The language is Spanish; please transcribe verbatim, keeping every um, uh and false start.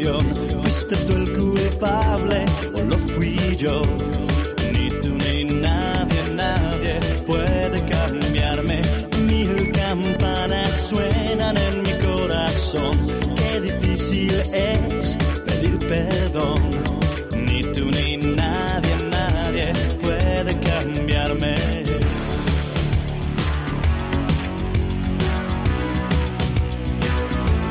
traición. ¿Fuiste tú el culpable o lo fui yo? Ni tú ni nadie, nadie puede cambiarme. Mil campanas suenan en mi corazón. Qué difícil